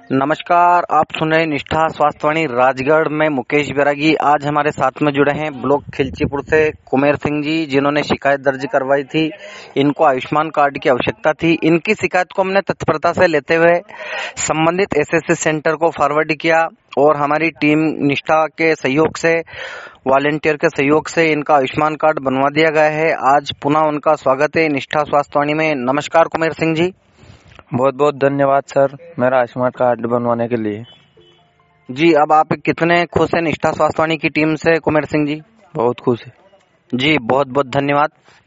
नमस्कार, आप सुन रहे हैं निष्ठा स्वास्थ्यवाणी राजगढ़ में मुकेश बैरागी। आज हमारे साथ में जुड़े हैं ब्लॉक खिलचीपुर से कुमेर सिंह जी, जिन्होंने शिकायत दर्ज करवाई थी। इनको आयुष्मान कार्ड की आवश्यकता थी। इनकी शिकायत को हमने तत्परता से लेते हुए संबंधित एसएससी सेंटर को फॉरवर्ड किया और हमारी टीम निष्ठा के सहयोग से, वॉलेंटियर के सहयोग से इनका आयुष्मान कार्ड बनवा दिया गया है। आज पुनः उनका स्वागत है निष्ठा स्वास्थ्यवाणी में। नमस्कार कुमेर सिंह जी। बहुत बहुत धन्यवाद सर, मेरा आयुष्मान कार्ड बनवाने के लिए। जी, अब आप कितने खुश हैं निष्ठा स्वास्थ्यवाणी की टीम से कुमेर सिंह जी? बहुत खुश है जी, बहुत बहुत धन्यवाद।